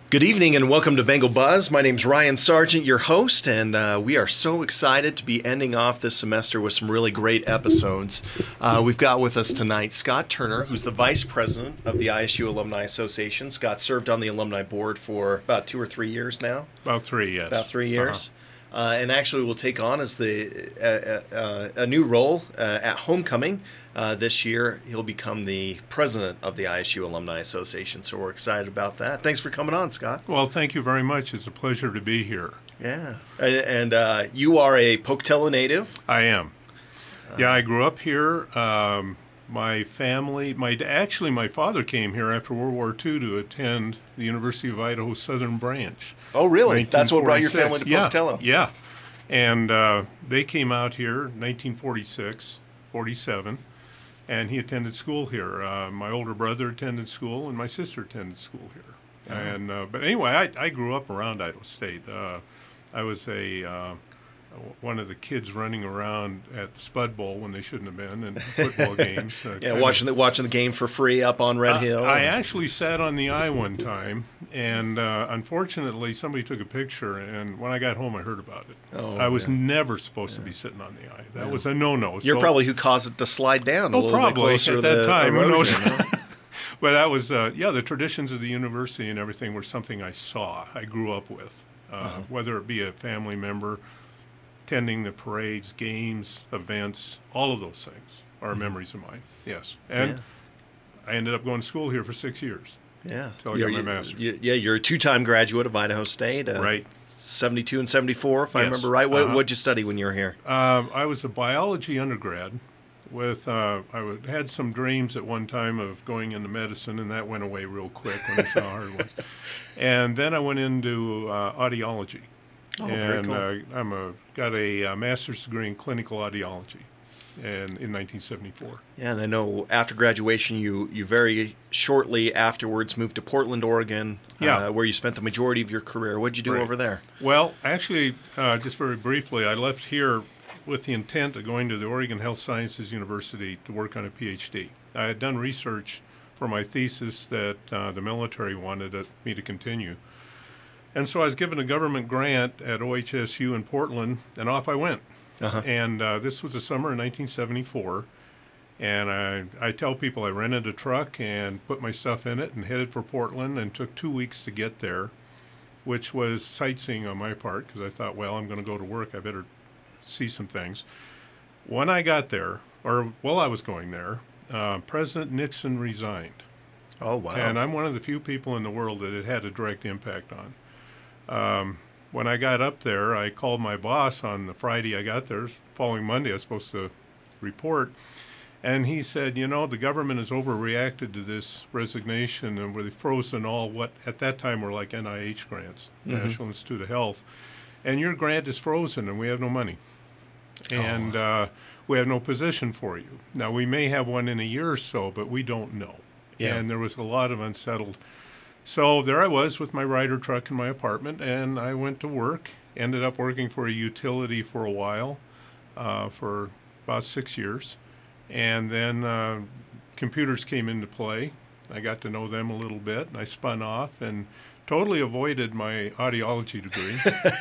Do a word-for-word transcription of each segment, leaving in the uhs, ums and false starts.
Good evening and welcome to Bengal Buzz. My name's Ryan Sargent, your host, and uh, we are so excited to be ending off this semester with some really great episodes. Uh, we've got with us tonight Scott Turner, who's the Vice President of the I S U Alumni Association. Scott served on the alumni board for about two or three years now. About three, yes. About three years. Uh-huh. Uh, and actually will take on as the uh, uh, a new role uh, at Homecoming. Uh, this year, he'll become the president of the I S U Alumni Association, so we're excited about that. Thanks for coming on, Scott. Well, thank you very much. It's a pleasure to be here. Yeah. And, and uh, you are a Pocatello native? I am. Uh, yeah, I grew up here. Um, my family, my actually, my father came here after World War Two to attend the University of Idaho Southern Branch. Oh, really? That's what brought your family to yeah, Pocatello? Yeah. And uh, they came out here in nineteen forty-six, forty-seven. And he attended school here. Uh, my older brother attended school, and my sister attended school here. Uh-huh. And uh, but anyway, I, I grew up around Idaho State. Uh, I was a uh, one of the kids running around at the Spud Bowl when they shouldn't have been, and football games. Uh, yeah, watching of, the watching the game for free up on Red uh, Hill. I actually sat on the eye one time, and uh, unfortunately, somebody took a picture. And when I got home, I heard about it. Oh, I was yeah. never supposed yeah. to be sitting on the eye. That yeah. was a no-no. You're so, probably who caused it to slide down a oh, little probably, bit closer at to that the time. Who knows? erosion, huh? But that was, uh, yeah, the traditions of the university and everything were something I saw, I grew up with, uh, uh-huh. whether it be a family member, attending the parades, games, events, all of those things are mm-hmm. memories of mine, yes. And yeah. I ended up going to school here for six years. Yeah. Until I got my master's. You, yeah, you're a two-time graduate of Idaho State. Uh, right. seventy-two and seventy-four, if yes. I remember right. What uh-huh. did you study when you were here? Um, I was a biology undergrad. With uh, I would, had some dreams at one time of going into medicine, and that went away real quick when I saw how hard it was. And then I went into uh, audiology. Oh, and very cool. uh, I'm a got a uh, master's degree in clinical audiology, and in nineteen seventy-four. Yeah, and I know after graduation, you you very shortly afterwards moved to Portland, Oregon, yeah. uh, where you spent the majority of your career. What did you do right. over there? Well, actually, uh, just very briefly, I left here with the intent of going to the Oregon Health Sciences University to work on a P H D. I had done research for my thesis that uh, the military wanted it, me to continue. And so I was given a government grant at O H S U in Portland, and off I went. Uh-huh. And uh, this was the summer of nineteen seventy-four. And I, I tell people I rented a truck and put my stuff in it and headed for Portland, and took two weeks to get there, which was sightseeing on my part, because I thought, well, I'm going to go to work. I better see some things. When I got there, or while I was going there, uh, President Nixon resigned. Oh, wow. And I'm one of the few people in the world that it had a direct impact on. Um, when I got up there, I called my boss on the Friday I got there. Following Monday, I was supposed to report. And he said, you know, the government has overreacted to this resignation, and we've frozen all what at that time were like N I H grants, mm-hmm. National Institute of Health. And your grant is frozen, and we have no money. And oh. uh, we have no position for you. Now, we may have one in a year or so, but we don't know. Yeah. And there was a lot of unsettled. So there I was with my Ryder truck in my apartment, and I went to work, ended up working for a utility for a while, uh, for about six years. And then uh, computers came into play. I got to know them a little bit, and I spun off and totally avoided my audiology degree.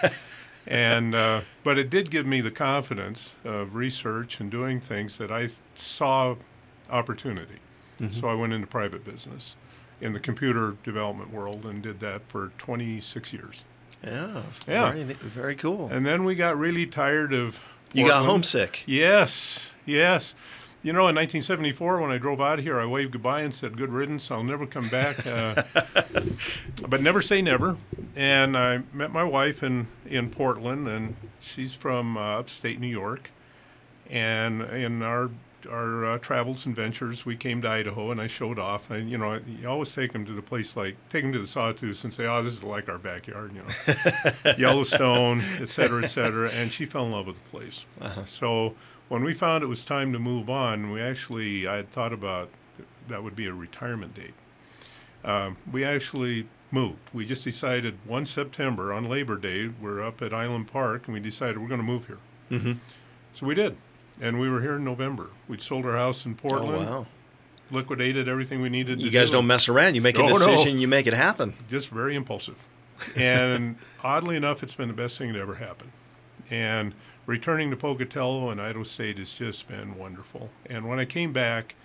and uh, but it did give me the confidence of research and doing things that I saw opportunity. Mm-hmm. So I went into private business in the computer development world and did that for twenty-six years. Yeah, yeah, very, very cool. And then we got really tired of Portland. You got homesick. Yes, yes. You know, in nineteen seventy-four, when I drove out of here, I waved goodbye and said, good riddance, I'll never come back. Uh, but never say never. And I met my wife in, in Portland, and she's from uh, upstate New York. And in our our uh, travels and ventures, we came to Idaho, and I showed off. And, you know, you always take them to the place like, take them to the Sawtooth and say, oh, this is like our backyard, you know, Yellowstone, et cetera, et cetera. And she fell in love with the place. Uh-huh. So when we found it was time to move on, we actually, I had thought about that would be a retirement date. Um, we actually moved. We just decided one September on Labor Day, we're up at Island Park, and we decided we're going to move here. Mm-hmm. So we did. And we were here in November. We'd sold our house in Portland. Oh, wow. liquidated everything we needed to You guys do. don't mess around. You make a No, no. decision, you make it happen. Just very impulsive. And oddly enough, it's been the best thing to ever happen. And returning to Pocatello and Idaho State has just been wonderful. And when I came back,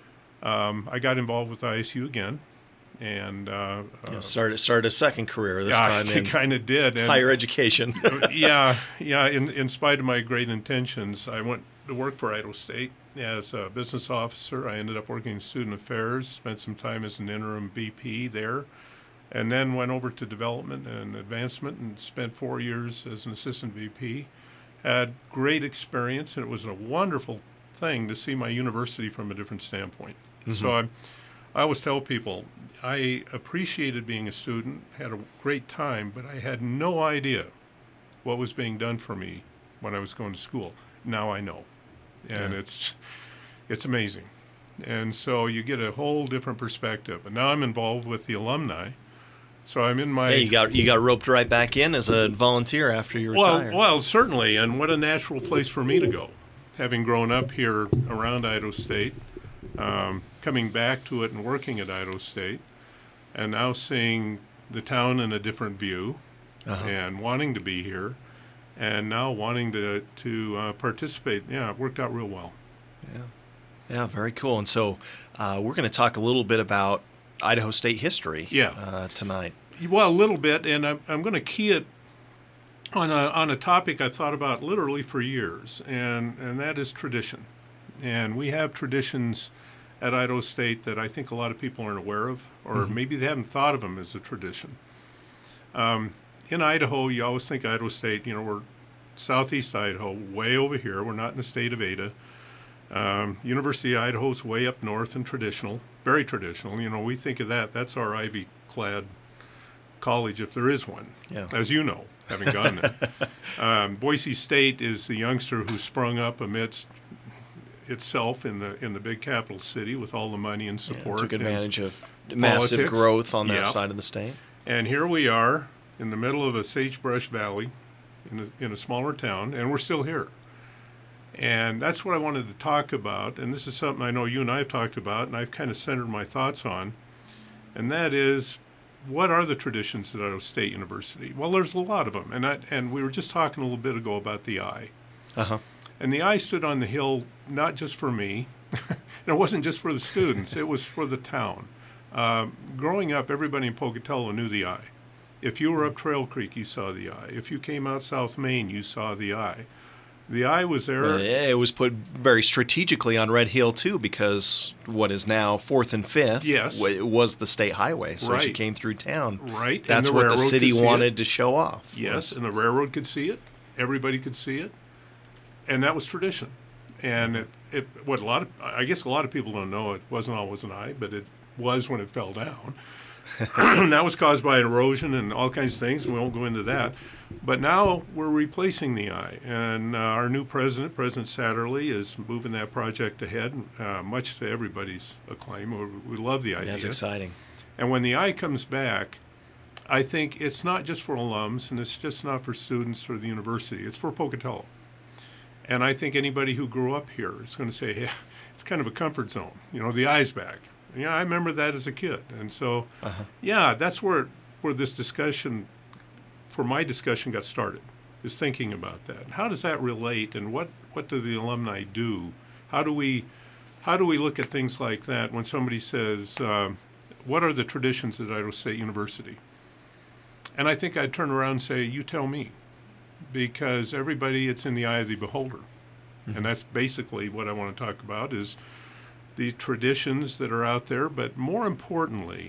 um, I got involved with I S U again. And uh, Yeah, uh, started, started a second career this yeah, time I in kind of did. And higher education. yeah, yeah. In, in spite of my great intentions, I went to work for Idaho State as a business officer. I ended up working in student affairs, spent some time as an interim V P there, and then went over to development and advancement and spent four years as an assistant V P. Had great experience, and it was a wonderful thing to see my university from a different standpoint. Mm-hmm. So I, I always tell people, I appreciated being a student, had a great time, but I had no idea what was being done for me when I was going to school. Now I know, and Yeah. it's it's amazing. And so you get a whole different perspective. And now I'm involved with the alumni, so I'm in my Hey, you got you got roped right back in as a volunteer after you well, retired. well, certainly, and what a natural place for me to go, having grown up here around Idaho State, um, coming back to it and working at Idaho State, and now seeing the town in a different view, Uh-huh. and wanting to be here, and now wanting to to uh, participate. Yeah, it worked out real well. Yeah, yeah, very cool. And so uh, we're going to talk a little bit about Idaho State history Yeah. uh, tonight. Well, a little bit, and I'm, I'm going to key it on a on a topic I thought about literally for years, and, and that is tradition. And we have traditions at Idaho State that I think a lot of people aren't aware of, or Mm-hmm. maybe they haven't thought of them as a tradition. Um, in Idaho, you always think Idaho State, you know, we're southeast Idaho, way over here. We're not in the state of Ada. Um, University of Idaho's way up north and traditional, very traditional. You know, we think of that. That's our ivy-clad college, if there is one, Yeah. as you know, having gone there. um, Boise State is the youngster who sprung up amidst itself in the in the big capital city with all the money and Yeah, support. took and- advantage of massive politics. growth on that Yeah. side of the state. And here we are in the middle of a sagebrush valley in a, in a smaller town, and we're still here. And that's what I wanted to talk about. And this is something I know you and I have talked about, and I've kind of centered my thoughts on. And that is, what are the traditions at Idaho State University? Well, there's a lot of them. And, I, and we were just talking a little bit ago about the I. Uh-huh. And the I stood on the hill not just for me, and it wasn't just for the students, it was for the town. Um, growing up, everybody in Pocatello knew the I. If you were up Trail Creek, you saw the I. If you came out South Main, you saw the I. The I was there. Well, yeah, it was put very strategically on Red Hill, too, because what is now fourth and fifth Yes. wa- was the state highway. So as you Right. came through town, Right, and that's the what the railroad city could see wanted it. to show off. Yes, was- and the railroad could see it. Everybody could see it. And that was tradition. And it, it what a lot of I guess a lot of people don't know, it wasn't always an I, but it was when it fell down. That was caused by erosion and all kinds of things, and we won't go into that. But now we're replacing the I, and uh, our new president, President Satterley, is moving that project ahead, uh, much to everybody's acclaim. We, we love the idea. That's exciting. And when the I comes back, I think it's not just for alums, and it's just not for students or the university. It's for Pocatello. And I think anybody who grew up here is going to say, yeah, it's kind of a comfort zone. You know, the I's back. Yeah, I remember that as a kid. And so, Uh-huh. yeah, that's where where this discussion, for my discussion, got started, is thinking about that. How does that relate, and what, what do the alumni do? How do we how do we look at things like that when somebody says, um, what are the traditions at Idaho State University? And I think I'd turn around and say, you tell me. Because everybody, it's in the eye of the beholder. Mm-hmm. And that's basically what I want to talk about is the traditions that are out there. But more importantly,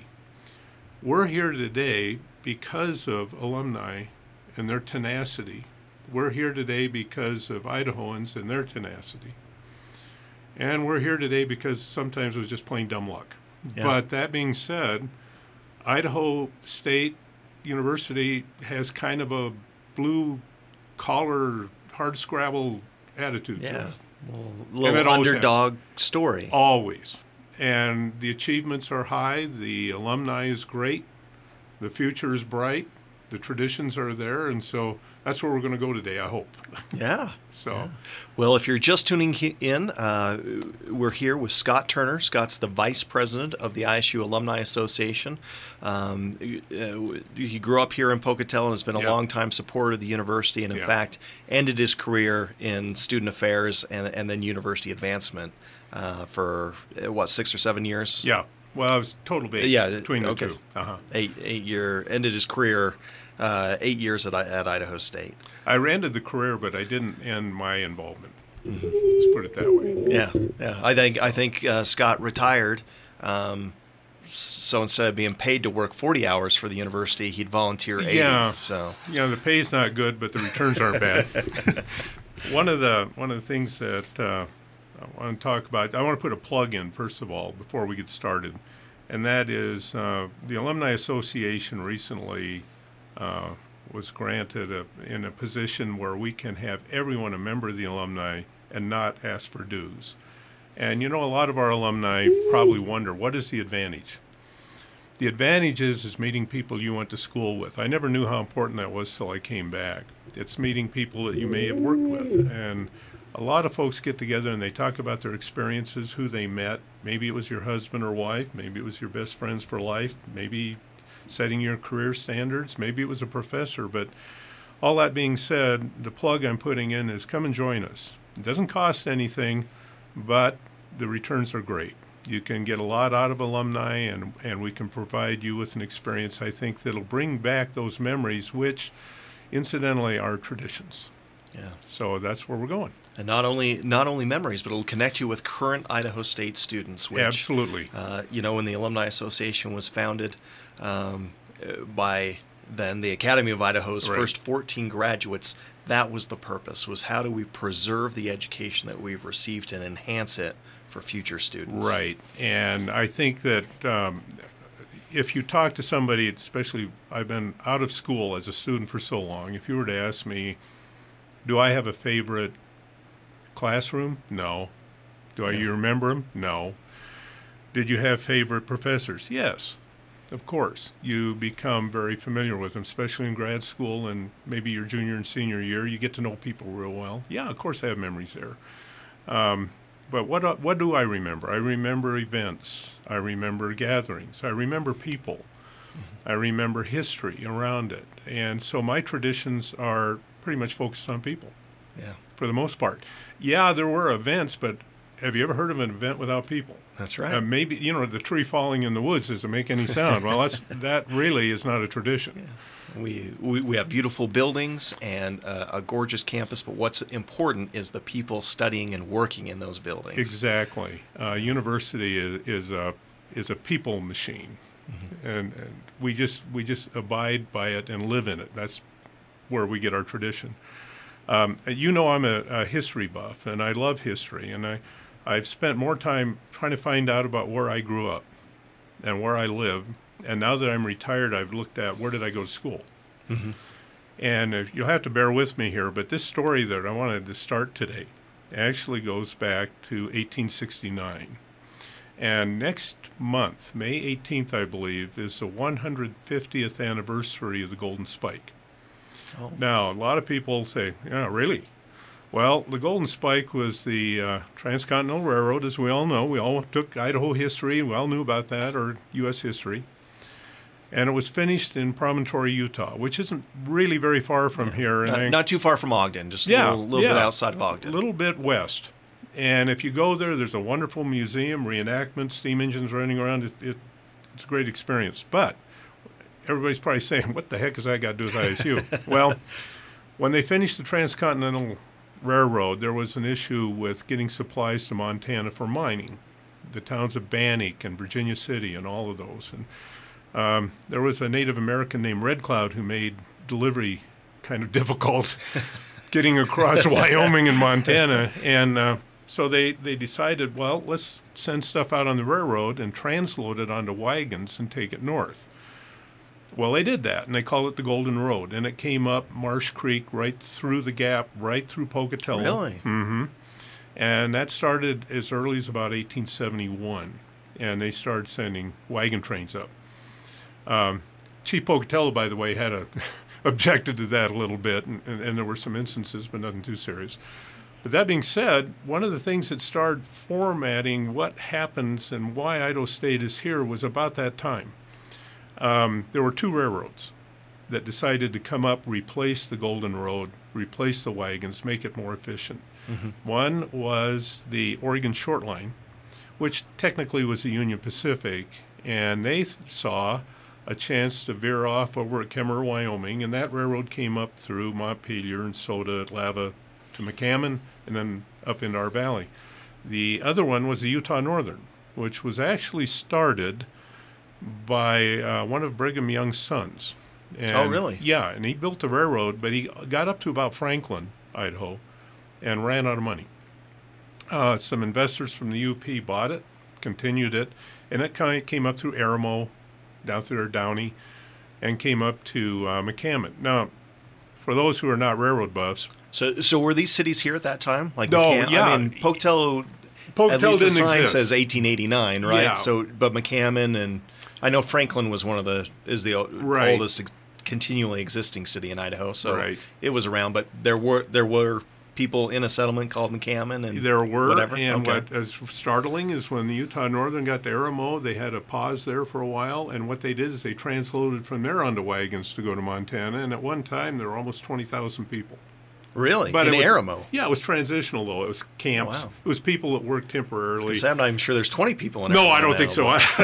we're here today because of alumni and their tenacity. We're here today because of Idahoans and their tenacity. And we're here today because sometimes it was just plain dumb luck. Yeah. But that being said, Idaho State University has kind of a blue collar, hard scrabble attitude to Yeah. it. Little, And little it always underdog story. Always. And the achievements are high. The alumni is great. The future is bright. The traditions are there, and so that's where we're going to go today, I hope. Yeah. So, yeah. Well, if you're just tuning in, uh, we're here with Scott Turner. Scott's the vice president of the I S U Alumni Association. Um, uh, he grew up here in Pocatello and has been a yeah. longtime supporter of the university, and in yeah. fact ended his career in student affairs and, and then university advancement uh, for, what, six or seven years? Yeah. Well, I was total base yeah, between the okay. two. Uh-huh. Eight, eight year, ended his career uh, eight years at, at Idaho State. I ended the career, but I didn't end my involvement. Mm-hmm. Let's put it that way. Yeah, yeah. I think I think uh, Scott retired. Um, so instead of being paid to work forty hours for the university, he'd volunteer eighty. Yeah. So you know, the pay's not good, but the returns aren't bad. one of the one of the things that uh, I want to talk about, I want to put a plug in first of all before we get started, and that is uh, the Alumni Association recently uh, was granted a, in a position where we can have everyone a member of the alumni and not ask for dues. And you know, a lot of our alumni probably wonder, what is the advantage? The advantage is, is meeting people you went to school with. I never knew how important that was till I came back. It's meeting people that you may have worked with. And a lot of folks get together and they talk about their experiences, who they met. Maybe it was your husband or wife. Maybe it was your best friends for life. Maybe setting your career standards. Maybe it was a professor. But all that being said, the plug I'm putting in is come and join us. It doesn't cost anything, but the returns are great. You can get a lot out of alumni, and, and we can provide you with an experience, I think, that'll bring back those memories, which, incidentally, are traditions. Yeah. So that's where we're going. And not only not only memories, but it'll connect you with current Idaho State students. Which, Absolutely. Uh, you know, when the Alumni Association was founded um, by then the Academy of Idaho's Right. first fourteen graduates, that was the purpose, was how do we preserve the education that we've received and enhance it for future students. Right. And I think that um, if you talk to somebody, especially I've been out of school as a student for so long, if you were to ask me, do I have a favorite classroom? No. Do I, Yeah. you remember them? No. Did you have favorite professors? Yes. Of course, you become very familiar with them, especially in grad school and maybe your junior and senior year. You get to know people real well. Yeah, of course I have memories there. Um, but what what do I remember? I remember events. I remember gatherings. I remember people. Mm-hmm. I remember history around it. And so my traditions are pretty much focused on people. Yeah. For the most part. Yeah, there were events, but have you ever heard of an event without people? That's right. Uh, maybe, you know, the tree falling in the woods doesn't make any sound. Well, that's that really is not a tradition. Yeah. We, we we have beautiful buildings and uh, a gorgeous campus, but what's important is the people studying and working in those buildings. Exactly. Uh, university is, is a is a people machine, mm-hmm. and, and we just we just abide by it and live in it. That's where we get our tradition. Um, you know, I'm a, a history buff, and I love history, and I. I've spent more time trying to find out about where I grew up and where I live. And now that I'm retired, I've looked at where did I go to school. Mm-hmm. And if, you'll have to bear with me here, but this story that I wanted to start today actually goes back to eighteen sixty-nine. And next month, May eighteenth, I believe, is the one hundred fiftieth anniversary of the Golden Spike. Oh. Now, a lot of people say, yeah, really? Well, the Golden Spike was the uh, Transcontinental Railroad, as we all know. We all took Idaho history. We all knew about that, or U S history. And it was finished in Promontory, Utah, which isn't really very far from yeah. here. And not, I, not too far from Ogden, just yeah, a little, little yeah, bit outside of Ogden. A little bit west. And if you go there, there's a wonderful museum, reenactment, steam engines running around. It, it, it's a great experience. But everybody's probably saying, what the heck has that got to do with I S U? Well, when they finished the Transcontinental Railroad, there was an issue with getting supplies to Montana for mining, the towns of Bannock and Virginia City and all of those. And um, there was a Native American named Red Cloud who made delivery kind of difficult getting across Wyoming and Montana. And uh, so they, they decided, well, let's send stuff out on the railroad and transload it onto wagons and take it north. Well, they did that, and they called it the Golden Road, and it came up Marsh Creek right through the gap, right through Pocatello. Really? Mm-hmm. And that started as early as about eighteen seventy-one, and they started sending wagon trains up. Um, Chief Pocatello, by the way, had a objected to that a little bit, and, and, and there were some instances, but nothing too serious. But that being said, one of the things that started formatting what happens and why Idaho State is here was about that time. Um, there were two railroads that decided to come up, replace the Golden Road, replace the wagons, make it more efficient. Mm-hmm. One was the Oregon Short Line, which technically was the Union Pacific, and they th- saw a chance to veer off over at Kemmerer, Wyoming, and that railroad came up through Montpelier and Soda, Lava to McCammon, and then up into our valley. The other one was the Utah Northern, which was actually started by uh, one of Brigham Young's sons. And, oh, really? Yeah, and he built the railroad, but he got up to about Franklin, Idaho, and ran out of money. Uh, some investors from the U P bought it, continued it, and it kind of came up through Aramo, down through Downey, and came up to uh, McCammon. Now, for those who are not railroad buffs, so so were these cities here at that time? Like no, McCam- yeah. I mean, Pocatello. Pocatello at least the didn't sign exist. says eighteen eighty-nine, right? Yeah. So, but McCammon and I know Franklin was one of the is the o- Right. oldest ex- continually existing city in Idaho. So Right. it was around, but there were there were people in a settlement called McCammon and There were, whatever. and Okay. what is startling is when the Utah Northern got to Aramo, they had a pause there for a while, and what they did is they transloaded from there onto wagons to go to Montana, and at one time there were almost twenty thousand people. Really? But in it was, Aramo? Yeah, it was transitional, though. It was camps. Wow. It was people that worked temporarily. Because I'm not even sure there's twenty people in No, Aramo I don't now, think so.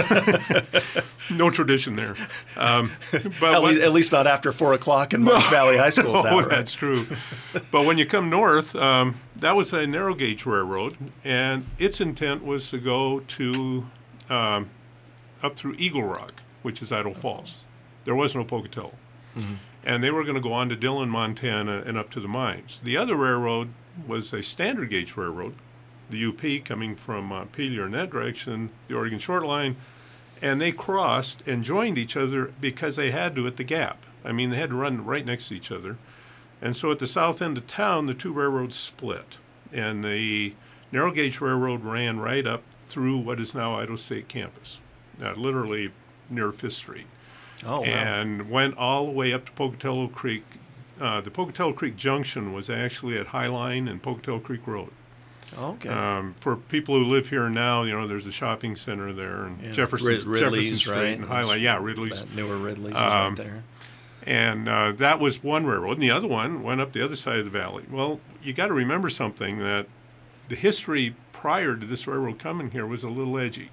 but- No tradition there. Um, but at, what- least, at least not after four o'clock and Marsh Valley High School is no, out, right? that's true. But when you come north, um, that was a narrow gauge railroad, and its intent was to go to um, up through Eagle Rock, which is Idaho Falls. There was no Pocatello. Mm-hmm. And they were going to go on to Dillon, Montana, and up to the mines. The other railroad was a standard gauge railroad, the U P coming from Montpelier in that direction, the Oregon Short Line, and they crossed and joined each other because they had to at the gap. I mean, they had to run right next to each other. And so at the south end of town, the two railroads split. And the narrow gauge railroad ran right up through what is now Idaho State campus, uh, literally near Fifth Street. Oh, wow. And went all the way up to Pocatello Creek. Uh, the Pocatello Creek Junction was actually at Highline and Pocatello Creek Road. Okay. Um, for people who live here now, you know, there's a shopping center there, and Yeah. Jefferson, Rid- Ridley's, Jefferson Street right? and Highline. Yeah, Ridley's. That newer Ridley's is Um, right there. And uh, that was one railroad, and the other one went up the other side of the valley. Well, you got to remember something, that the history prior to this railroad coming here was a little edgy.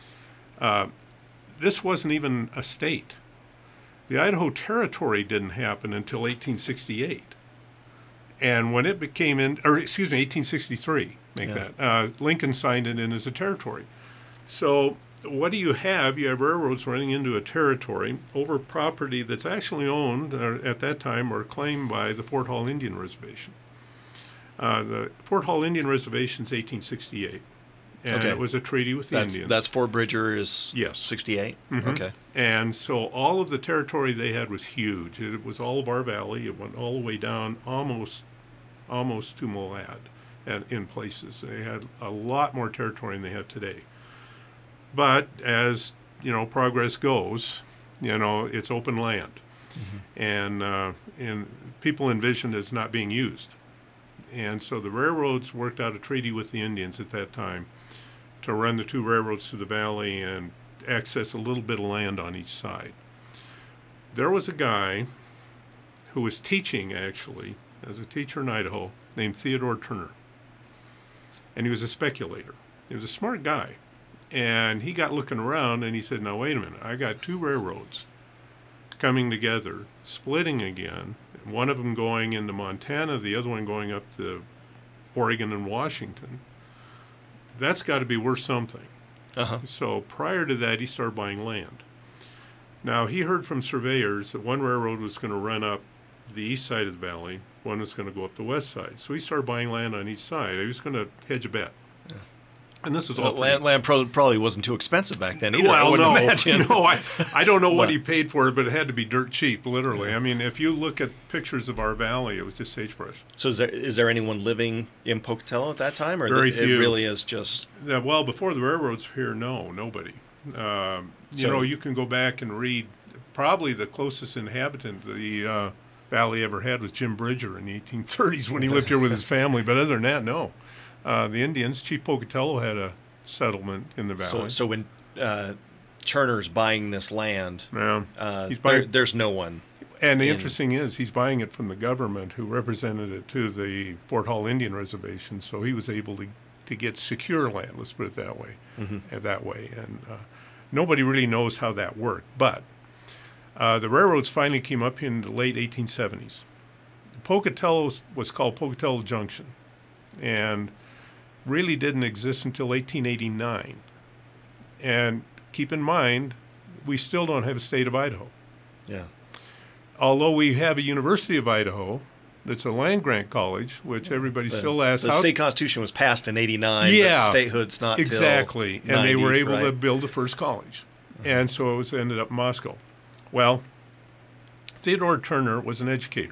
Uh, this wasn't even a state. The Idaho Territory didn't happen until eighteen sixty-eight. And when it became in, or excuse me, eighteen sixty-three, make Yeah. that, uh, Lincoln signed it in as a territory. So what do you have? You have railroads running into a territory over property that's actually owned uh, at that time or claimed by the Fort Hall Indian Reservation. Uh, the Fort Hall Indian Reservation is eighteen sixty-eight. And Okay. it was a treaty with the That's Indians. that's Fort Bridger is Yes. sixty-eight. Mhm. Okay. And so all of the territory they had was huge. It was all of our valley. It went all the way down almost almost to Malad and in places. They had a lot more territory than they have today. But as, you know, progress goes, you know, it's open land. Mm-hmm. And, uh, and people envisioned it as not being used. And so the railroads worked out a treaty with the Indians at that time to run the two railroads through the valley and access a little bit of land on each side. There was a guy who was teaching, actually, as a teacher in Idaho, named Theodore Turner. And he was a speculator. He was a smart guy. And he got looking around and he said, now, wait a minute, I got two railroads coming together, splitting again, one of them going into Montana, the other one going up to Oregon and Washington. That's got to be worth something. Uh-huh. So prior to that, he started buying land. Now, he heard from surveyors that one railroad was going to run up the east side of the valley, one was going to go up the west side. So he started buying land on each side. He was going to hedge a bet. Yeah. And this was all Well, land, land pro- probably wasn't too expensive back then either. Well, I wouldn't no, imagine. no, I, I don't know what But- he paid for it, but it had to be dirt cheap, literally. I mean, if you look at pictures of our valley, it was just sagebrush. So is there is there anyone living in Pocatello at that time, or Very th- few. it really is just? Yeah, well, before the railroads were here, no, nobody. Um, you So- know, you can go back and read probably the closest inhabitant the uh, valley ever had was Jim Bridger in the eighteen thirties when he lived here with his family. But other than that, no. Uh, the Indians, Chief Pocatello had a settlement in the So, valley. so when uh, Turner's buying this land, yeah. uh, He's buying, there, there's no one. And the in, interesting is he's buying it from the government who represented it to the Fort Hall Indian Reservation, so he was able to, to get secure land, let's put it that way, mm-hmm. and that way. And uh, nobody really knows how that worked. But uh, the railroads finally came up in the late eighteen seventies. Pocatello was called Pocatello Junction, and really didn't exist until eighteen eighty-nine. And keep in mind, we still don't have a state of Idaho. Yeah. Although we have a University of Idaho that's a land-grant college, which everybody the, still asks. The how state constitution was passed in eighty-nine, yeah, but statehood's not exactly. till and they were able right? to build the first college. Uh-huh. And so it was ended up in Moscow. Well, Theodore Turner was an educator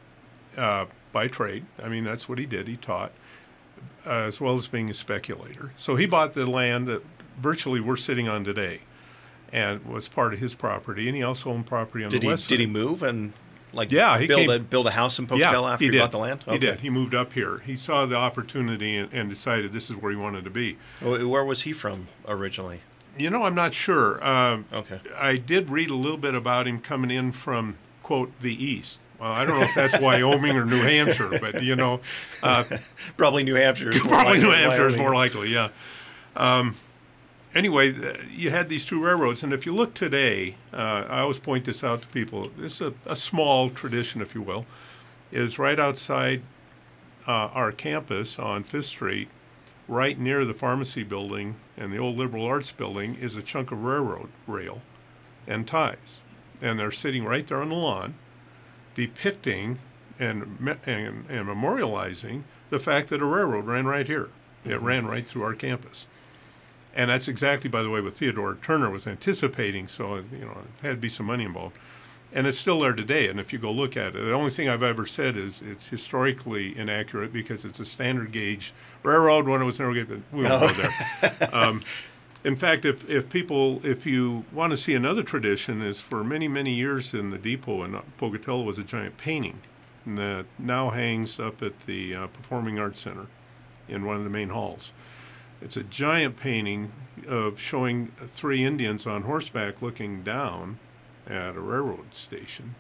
uh, by trade. I mean, that's what he did. He taught, uh, as well as being a speculator. So he bought the land that virtually we're sitting on today, and was part of his property, and he also owned property on did the he, west side. Did he move and like yeah, he build came, a build a house in Pocatello yeah, after he, he, did. bought the land? He okay. did. He moved up here. He saw the opportunity and, and decided this is where he wanted to be. Where was he from originally? You know, I'm not sure. Um, okay. I did read a little bit about him coming in from, quote, the east. Well, I don't know if that's Wyoming or New Hampshire, but, you know. Uh, probably New Hampshire. Is more probably likely New Hampshire is Wyoming. more likely, yeah. Um, anyway, you had these two railroads, and if you look today, uh, I always point this out to people. This is a, a small tradition, if you will, is right outside uh, our campus on Fifth Street, right near the pharmacy building and the old liberal arts building, is a chunk of railroad rail and ties. And they're sitting right there on the lawn, depicting and, and, and memorializing the fact that a railroad ran right here. It mm-hmm. ran right through our campus. And that's exactly, by the way, what Theodore Turner was anticipating, so you know, it had to be some money involved. And it's still there today, and if you go look at it, the only thing I've ever said is it's historically inaccurate because it's a standard gauge railroad when it was never good. We won't no. go there. Um, in fact, if, if people, if you want to see another tradition, is for many, many years in the depot in Pocatello was a giant painting that now hangs up at the uh, Performing Arts Center in one of the main halls. It's a giant painting of showing three Indians on horseback looking down at a railroad station.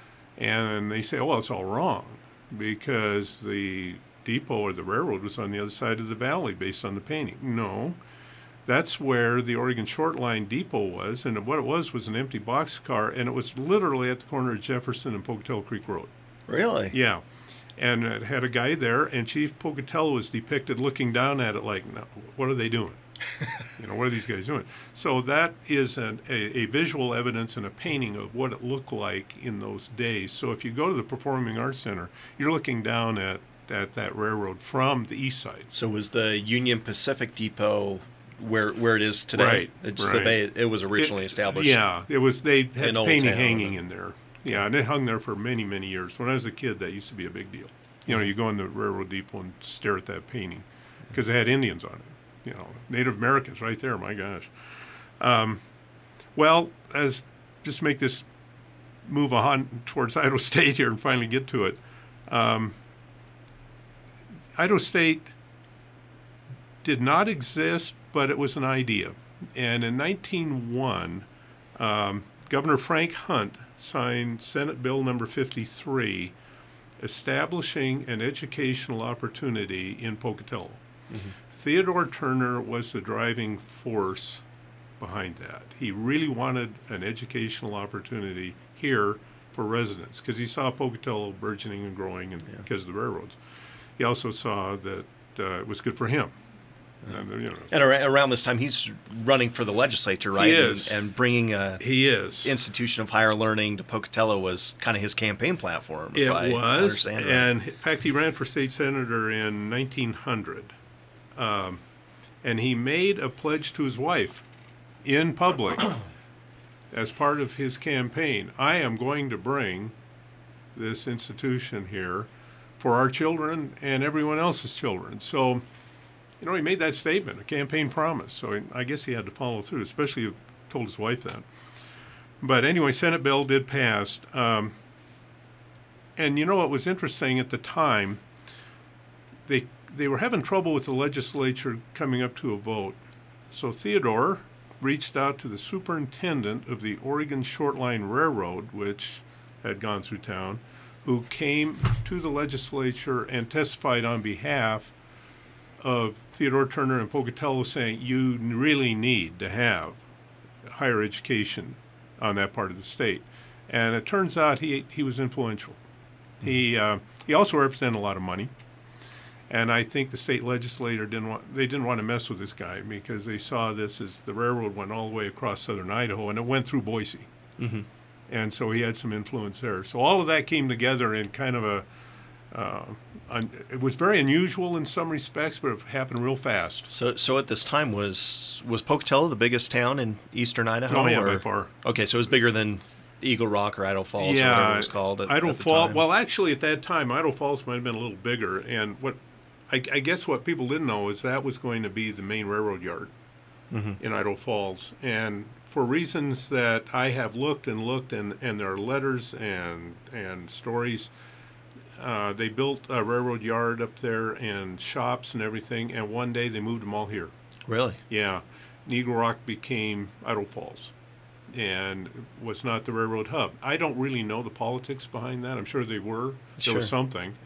And they say, oh, well, it's all wrong because the depot or the railroad was on the other side of the valley based on the painting. No, that's where the Oregon Short Line depot was, and what it was was an empty boxcar, and it was literally at the corner of Jefferson and Pocatello Creek Road. Really? Yeah. And it had a guy there, and Chief Pocatello was depicted looking down at it like, no, what are they doing? You know, what are these guys doing? So that is an, a, a visual evidence and a painting of what it looked like in those days. So if you go to the Performing Arts Center, you're looking down at, at that railroad from the east side. So was the Union Pacific Depot where where it is today? Right. It's right. So they, it was originally it, established. Yeah, it was. They had in the Old painting Town. hanging in there. Yeah, and it hung there for many, many years. When I was a kid, that used to be a big deal. You know, you go in the railroad depot and stare at that painting because it had Indians on it. You know, Native Americans right there. My gosh. Um, well, as just make this move on towards Idaho State here and finally get to it. Um, Idaho State did not exist, but it was an idea. And in nineteen oh one, um, Governor Frank Hunt signed Senate Bill number fifty-three, establishing an educational opportunity in Pocatello. Mm-hmm. Theodore Turner was the driving force behind that. He really wanted an educational opportunity here for residents because he saw Pocatello burgeoning and growing and yeah. because of the railroads. He also saw that uh, it was good for him. And, you know. and ar- around this time, he's running for the legislature, right? He is. And, and bringing a he is. institution of higher learning to Pocatello was kind of his campaign platform, if it I was. understand right. And in fact, he ran for state senator in nineteen hundred. Um, and he made a pledge to his wife in public as part of his campaign. I am going to bring this institution here for our children and everyone else's children. So, you know, he made that statement, a campaign promise. So I guess he had to follow through, especially told his wife that. But anyway, Senate bill did pass. Um, and you know what was interesting at the time? They they were having trouble with the legislature coming up to a vote. So Theodore reached out to the superintendent of the Oregon Short Line Railroad, which had gone through town, who came to the legislature and testified on behalf of Theodore Turner and Pocatello, saying you really need to have higher education on that part of the state. And it turns out he he was influential. Mm-hmm. He uh, he also represented a lot of money. And I think the state legislature didn't want they didn't want to mess with this guy because they saw this as the railroad went all the way across southern Idaho and it went through Boise. Mm-hmm. And so he had some influence there. So all of that came together in kind of a uh, un, it was very unusual in some respects, but it happened real fast. So so at this time was was Pocatello the biggest town in eastern Idaho? Oh yeah, or? by far. Okay, so it was bigger than Eagle Rock or Idaho Falls yeah, or whatever it was called at, Idaho at the Falls. time. Well, actually, at that time, Idaho Falls might have been a little bigger. And what I, I guess what people didn't know is that was going to be the main railroad yard mm-hmm. in Idaho Falls. And for reasons that I have looked and looked, and, and there are letters and and stories, uh, they built a railroad yard up there and shops and everything. And one day they moved them all here. Really? Yeah. And Eagle Rock became Idaho Falls and was not the railroad hub. I don't really know the politics behind that. I'm sure they were. There Sure. was something.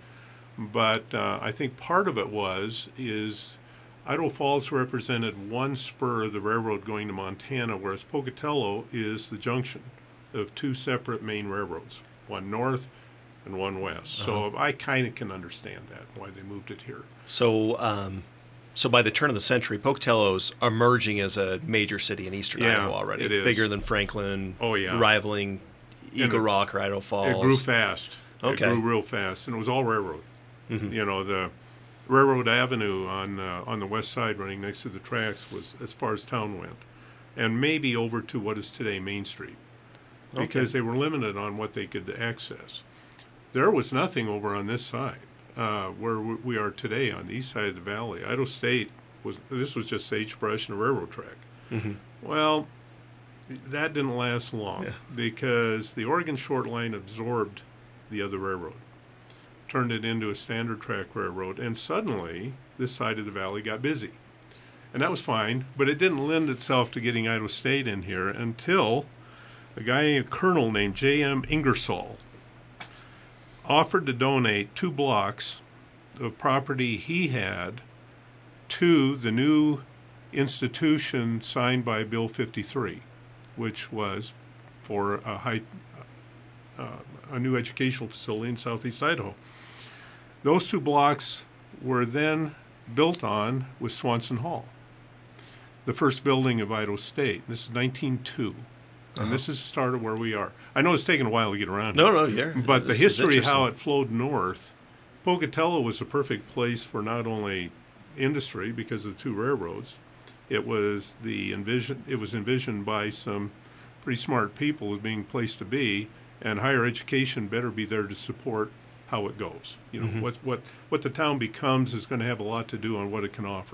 But uh, I think part of it was is Idaho Falls represented one spur of the railroad going to Montana, whereas Pocatello is the junction of two separate main railroads, one north and one west. Uh-huh. So I kind of can understand that, why they moved it here. So um, so by the turn of the century, Pocatello's emerging as a major city in eastern Yeah, Idaho already. it is. Bigger than Franklin, Oh, yeah. rivaling Eagle it- Rock or Idaho Falls. It grew fast. Okay. It grew real fast, and it was all railroad. Mhm. You know, the Railroad Avenue on uh, on the west side running next to the tracks was as far as town went, and maybe over to what is today Main Street, because Okay. they were limited on what they could access. There was nothing over on this side, uh, where we we are today on the east side of the valley. Idaho State was this was just sagebrush and a railroad track. Mm-hmm. Well, that didn't last long Yeah. because the Oregon Short Line absorbed the other railroad, turned it into a standard track railroad, and suddenly this side of the valley got busy. And that was fine, but it didn't lend itself to getting Idaho State in here until a guy, a colonel named J M Ingersoll, offered to donate two blocks of property he had to the new institution signed by Bill fifty-three, which was for a high, uh, a new educational facility in southeast Idaho. Those two blocks were then built on with Swanson Hall, the first building of Idaho State. This is nineteen oh two, and Uh-huh. this is the start of where we are. I know it's taken a while to get around No, here, no, yeah. but the This is history, how interesting. it flowed north, Pocatello was a perfect place for not only industry because of the two railroads. It was the envision. It was envisioned by some pretty smart people as being a place to be, and higher education better be there to support how it goes. You know, Mhm. what what what the town becomes is going to have a lot to do on what it can offer.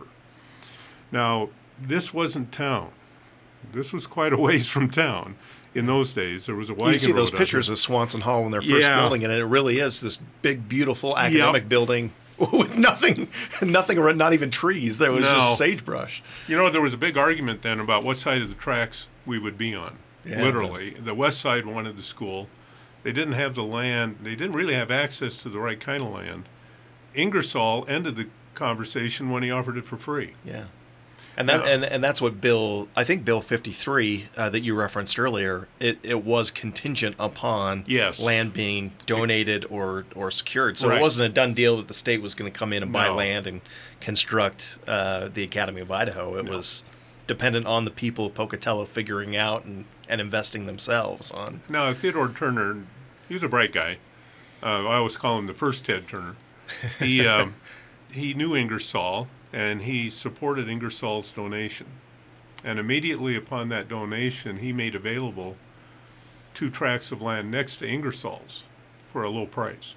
Now, this wasn't town. This was quite a ways from town. In those days, there was a wagon You see those road out pictures there. of Swanson Hall when they're first Yeah. building it, and it really is this big, beautiful academic building with nothing, nothing around, not even trees. There was No. just sagebrush. You know, there was a big argument then about what side of the tracks we would be on. Yeah, Literally, the west side wanted the school. They didn't have the land. They didn't really have access to the right kind of land. Ingersoll ended the conversation when he offered it for free. Yeah. And that Yeah. and, and that's what Bill I think Bill fifty-three uh, that you referenced earlier, it, it was contingent upon Yes. land being donated or, or secured. So Right. it wasn't a done deal that the state was going to come in and buy No. land and construct uh, the Academy of Idaho. It No. was dependent on the people of Pocatello figuring out and, and investing themselves on. Now, Theodore Turner, he was a bright guy. Uh, I always call him the first Ted Turner. He um, he knew Ingersoll, and he supported Ingersoll's donation. And immediately upon that donation, he made available two tracts of land next to Ingersoll's for a low price.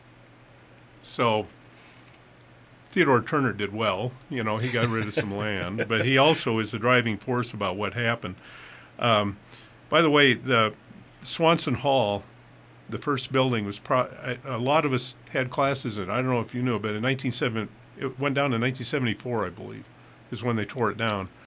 So Theodore Turner did well. You know, he got rid of some land, but he also is the driving force about what happened. Um, by the way, the Swanson Hall, the first building, was pro- a lot of us had classes in it. I don't know if you knew, but in nineteen seventy, it went down in nineteen seventy-four, I believe, is when they tore it down.